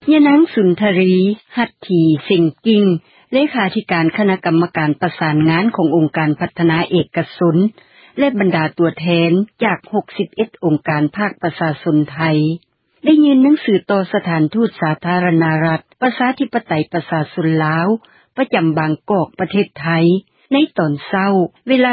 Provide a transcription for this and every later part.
ยะนางสุนทรีหัตถีเส็งกิ่งเลขาธิการคณะกรรมการประสานงานขององค์การพัฒนาเอกชนและบรรดาตัวแทนจาก61องค์การภาคประชาชนไทยได้ยื่นหนังสือต่อสถานทูตสาธารณรัฐประชาธิปไตยประชาชนลาวประจำบางกอกประเทศไทยในตอนเช้าเวลา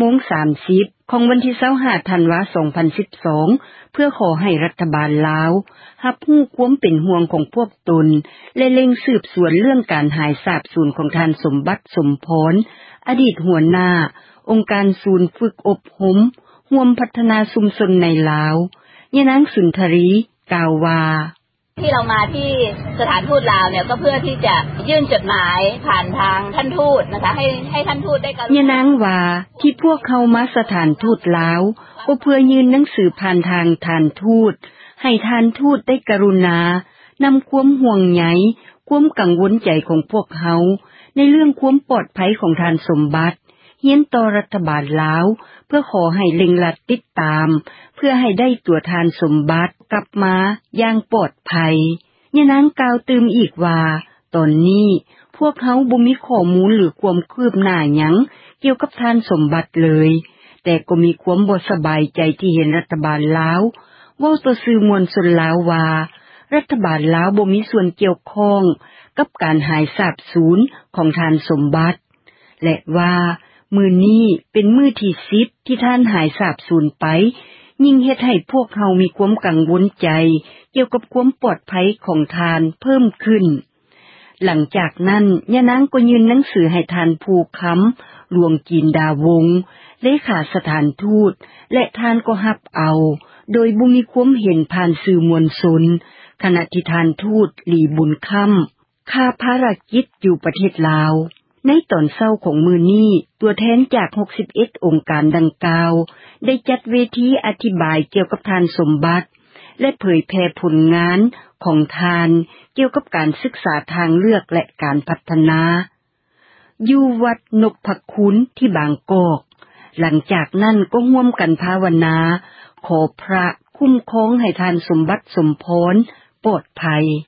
10:30 ของวันที่25ธันวาคม2012เพื่อขอให้รัฐบาลลาวรับรู้ความเป็นห่วงของพวกตนและเร่งสืบสวนเรื่องการหายสาบสูญของท่านสมบัติสมพรอดีตหัวหน้าองค์การศูนย์ฝึกอบรมร่วมพัฒนาชุมชนในลาวยะนางสุนทรีกล่าวว่าที่เรามาที่สถานทูตลาวเนี่ยก็เพื่อที่จะยื่นจดหมายผ่านทางท่านทูตนะคะให้ท่านทูตได้ยะนางว่าที่พวกเขามาสถานทูตลาวก็เพื่อยื่นหนังสือผ่านทางท่านทูตให้ท่านทูตได้กรุณานำความห่วงใยความกังวลใจของพวกเขาในเรื่องความปลอดภัยของท่านสมบัติเฮียนต่อรัฐบาลลาวเพื่อขอให้เร่งรัดติดตามเพื่อให้ได้ตัวทานสมบัติกลับมาอย่างปลอดภัยยะนางกล่าวเติมอีกว่าตอนนี้พวกเขาบ่มีข้อมูลหรือความคืบหน้าหยังเกี่ยวกับทานสมบัติเลยแต่ก็มีความบ่สบายใจที่เห็นรัฐบาลลาวเว้าต่อสื่อมวลชนลาวว่ารัฐบาลลาวบ่มีส่วนเกี่ยวข้องกับการหายสาบสูญของทานสมบัติและว่ามื้อนี้เป็นมื้อที่10ที่ท่านหายสาบสูญไปยิ่งเฮ็ดให้พวกเฮามีความกังวลใจเกี่ยวกับความปลอดภัยของทานเพิ่มขึ้นหลังจากนั้นยะนางก็ยื่นหนังสือให้ทานภูคำหลวงจีนดาวงศ์เลขาสถานทูตและทานก็รับเอาโดยบ่มีความเห็นผ่านสื่อมวลชนขณะที่ทานทูตหลีบุญค่ำค่าภารกิจอยู่ประเทศลาวในตอนเช้าของมื้อนี้ตัวแทนจาก61องค์การดังกล่าวได้จัดเวทีอธิบายเกี่ยวกับทานสมบัติและเผยแพร่ผลงานของทานเกี่ยวกับการศึกษาทางเลือกและการพัฒนาอยู่วัดนพคุณที่บางกอกหลังจากนั้นก็ร่วมกันภาวนาขอพระคุ้มครองให้ทานสมบัติสมพรปลอดภัย